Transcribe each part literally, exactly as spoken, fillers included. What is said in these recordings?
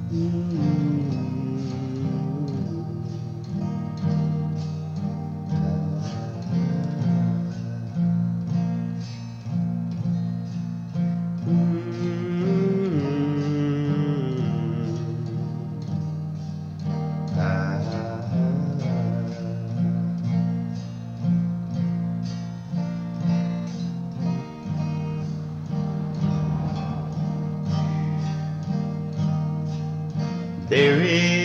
There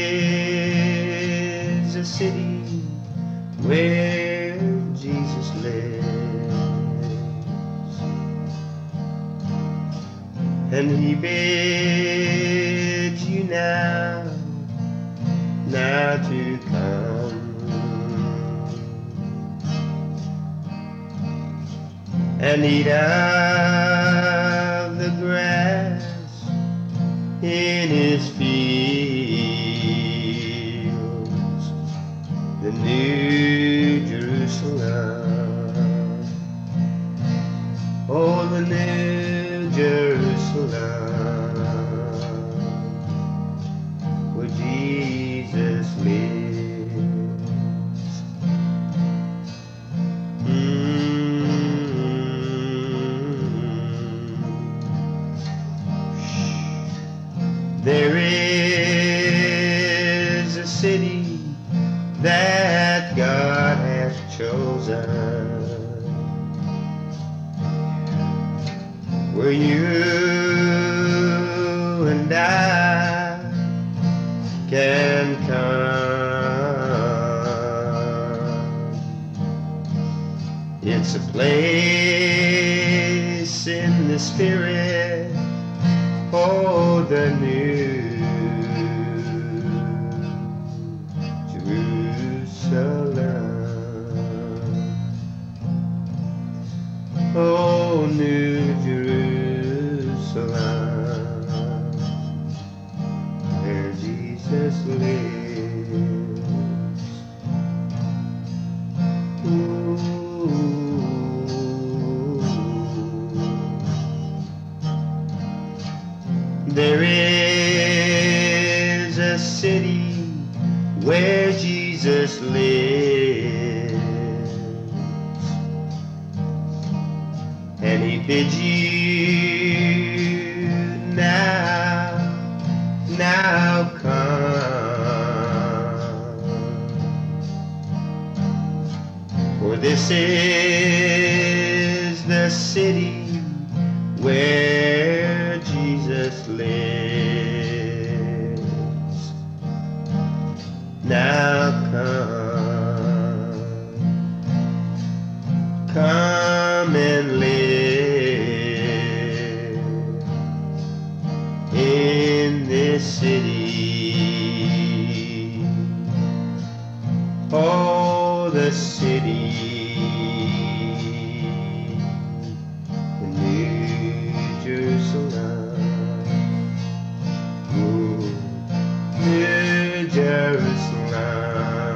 is a city where Jesus lives, and he bids you now, now to come and eat of the grass in his fields, the New Jerusalem, oh, the New Jerusalem, where Jesus lives. Mm. There is a city that God has chosen, where you and I can come. It's a place in the Spirit, oh, the New Jerusalem, oh, New Jerusalem, where Jesus lives. Ooh. There is a city where Jesus lives, and he bids you now, now come, for this is the city where Jesus lives. Now come, come and live in this city, oh, the city, the New Jerusalem, ooh, New Jerusalem.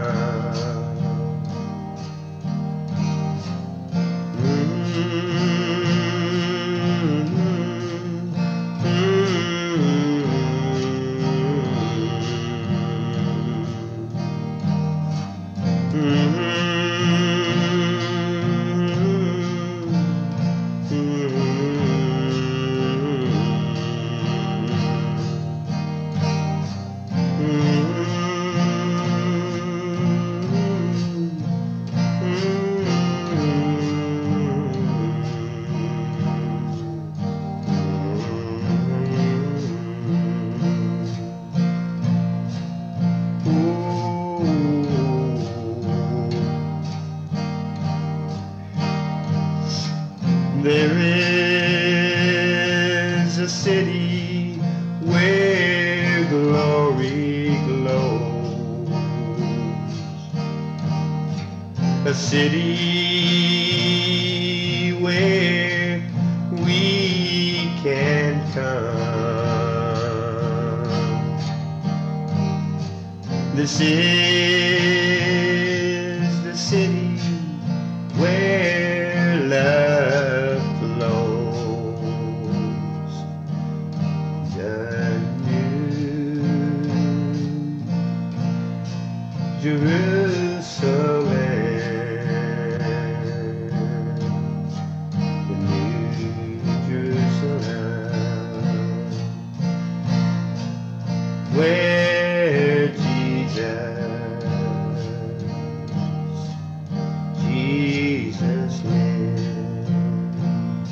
There is a city where glory glows, a city where we can come. This is the city where love flows, the New Jerusalem, the New Jerusalem, where Jesus, Jesus lives.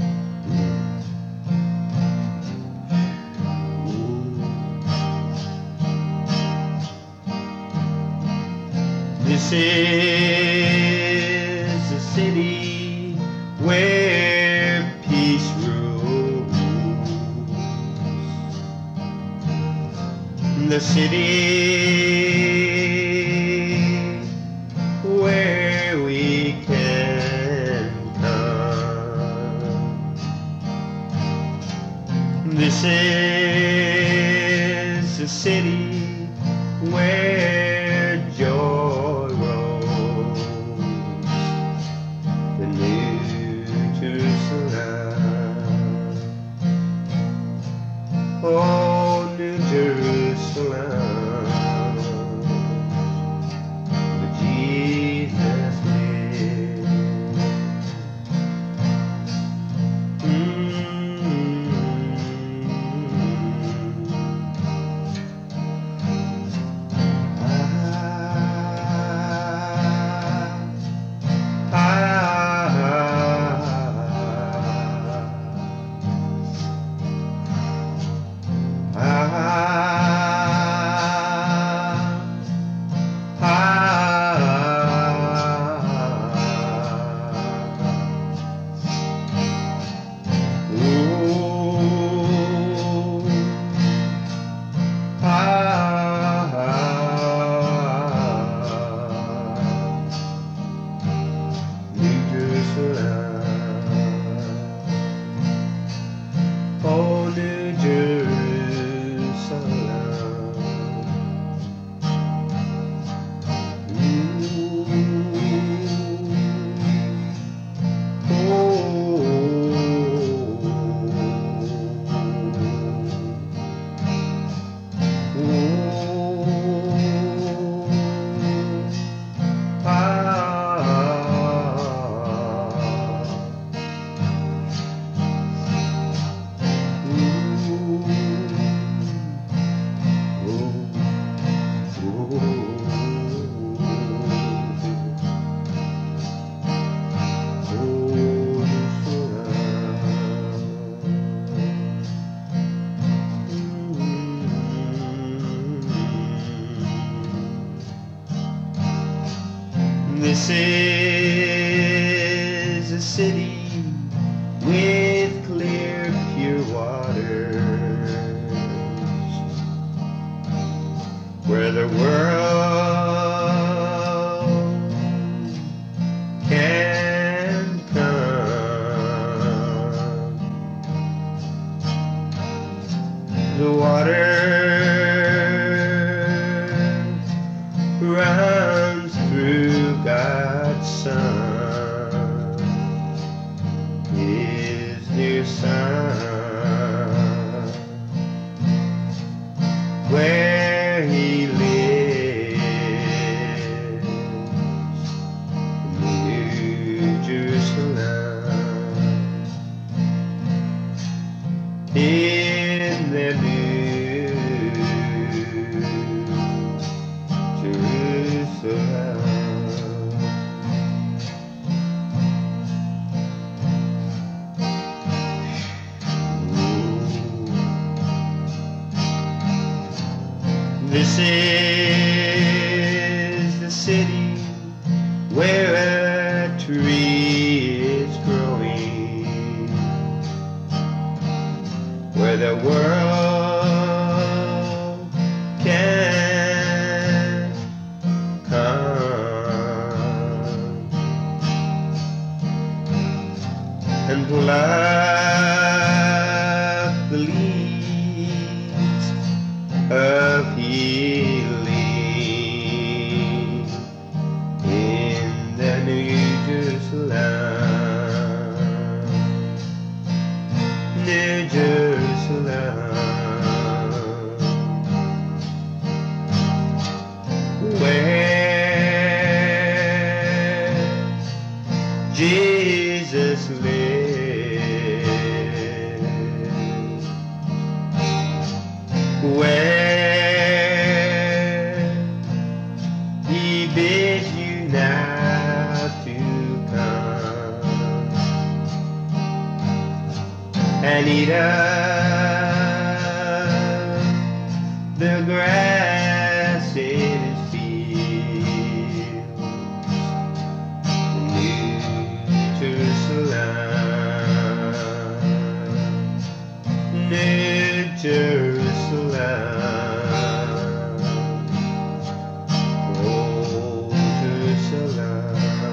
This is a city where peace rules. The city where we can come. This is a city where joy rolls. The New Jerusalem, oh, New Jerusalem, where Jesus lives. Oh, New Jerusalem. Ooh. Oh. Ooh. This is a city with clear, pure waters, where the world can come. The water runs through God's Son, His dear Son, where He lives, in New Jerusalem, in the New Jerusalem. This is the city where a tree is growing, where the world can come and pluck the leaves of healing in the New Jerusalem, New Jerusalem, where where He bids you now to come and eat up the grass in His fields, the New Jerusalem, New Jerusalem, Old Jerusalem.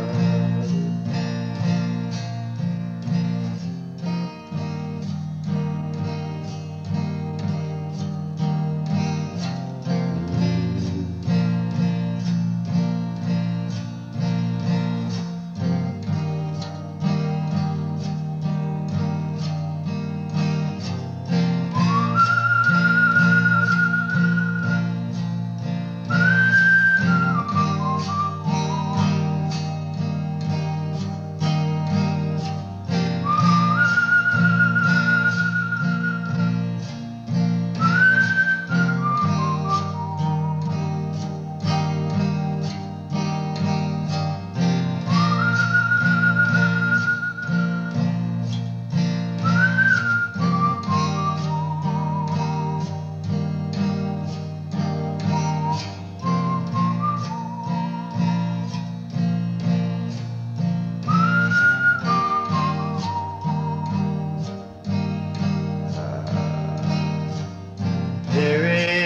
There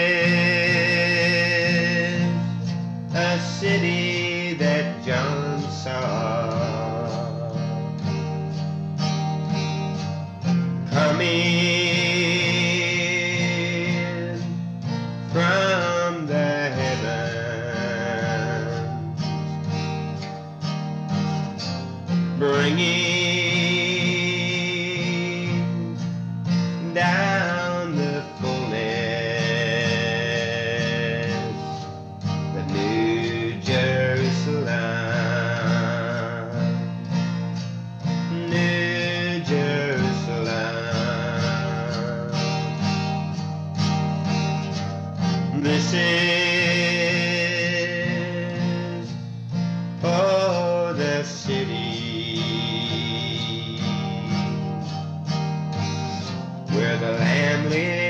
is a city that John saw coming from the heavens, bringing down the New Jerusalem, New Jerusalem. This is, oh, the city where the Lamb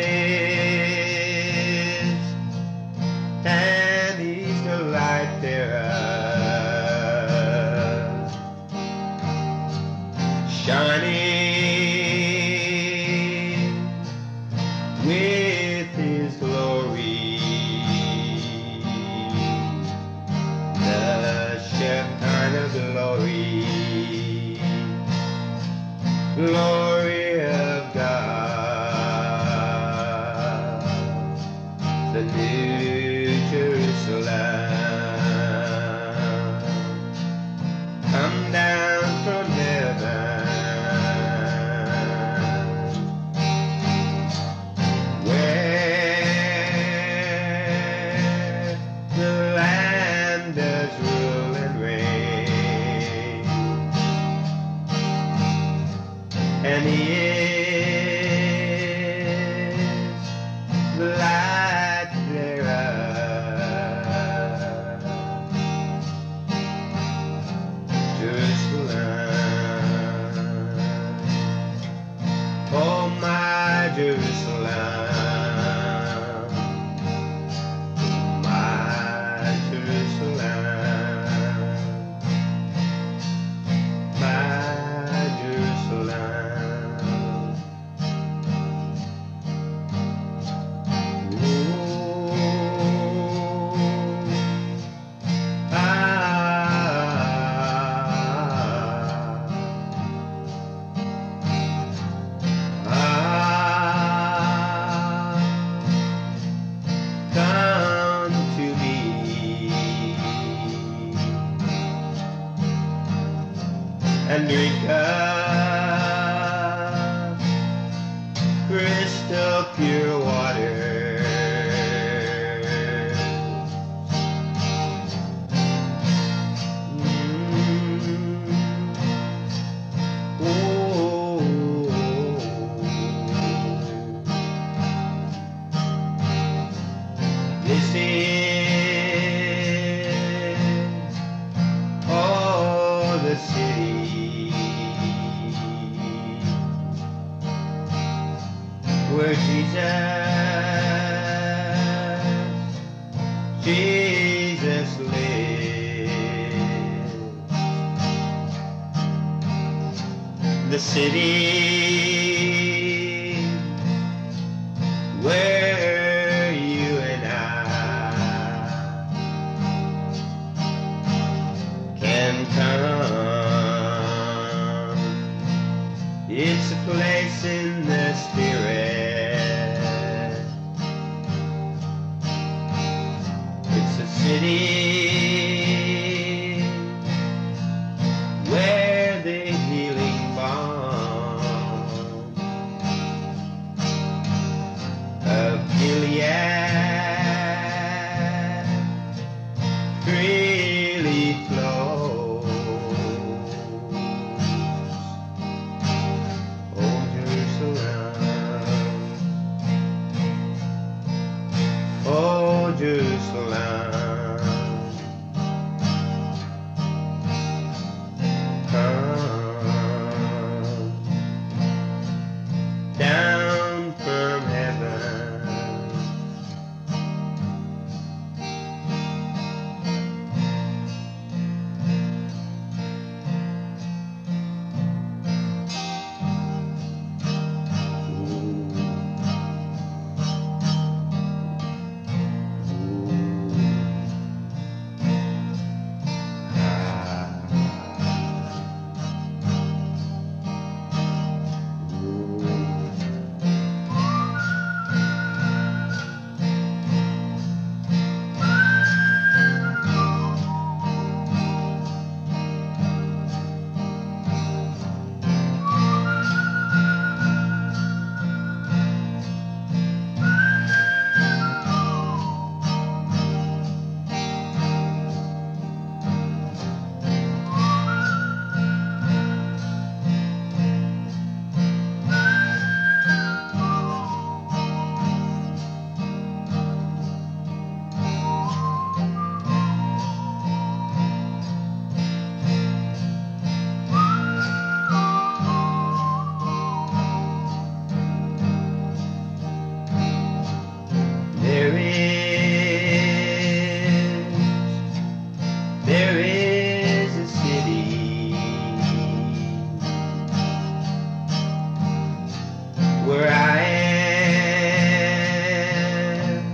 lives, and He's the light thereof, shining with His glory, the Shekinah glory, glory of God, the New Jerusalem. Come down from heaven, where the Lamb does rule and reign, and He is the light thereof. Jerusalem, oh my Jerusalem, my Jerusalem, my Jerusalem. the city where you and I can come. It's a place in the spirit. It's a city where the healing balm of Gilead freely flows. Oh, Jerusalem, oh, Jerusalem, down from heaven. There is, there is a city where I am,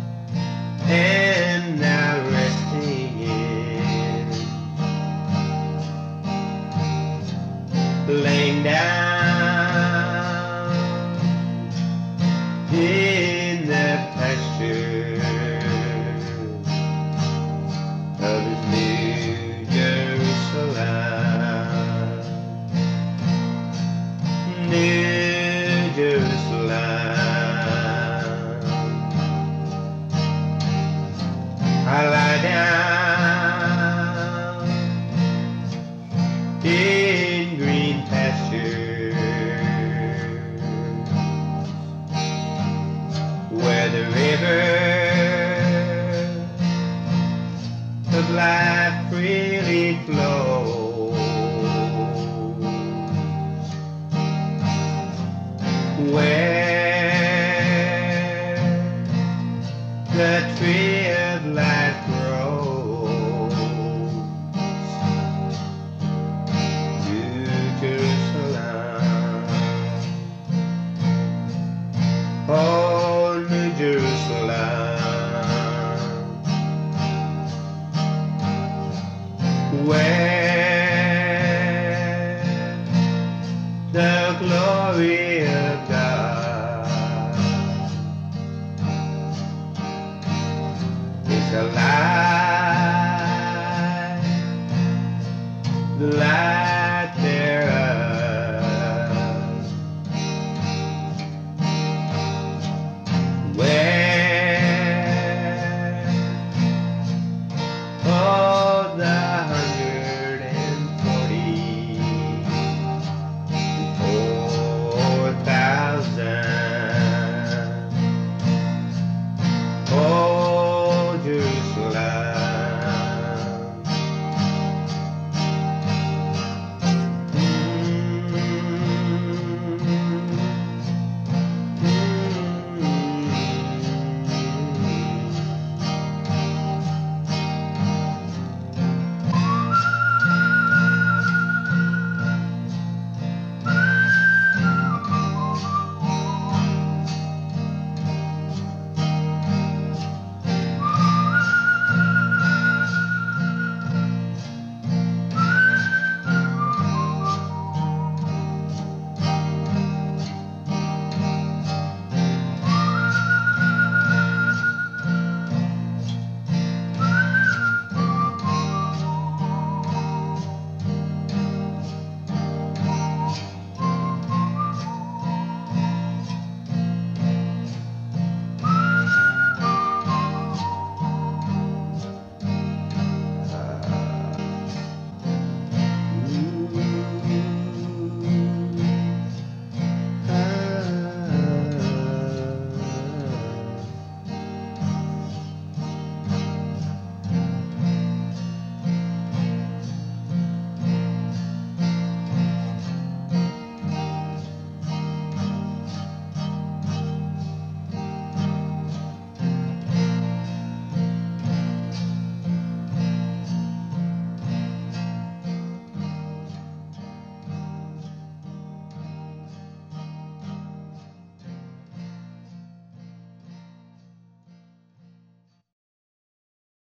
and now resting in, laying down in the pasture of His New Jerusalem, New Jerusalem. I lie down in green pastures where the river of life freely flows, where the tree of life grows. New Jerusalem, oh, New Jerusalem, where the glory of God is alive.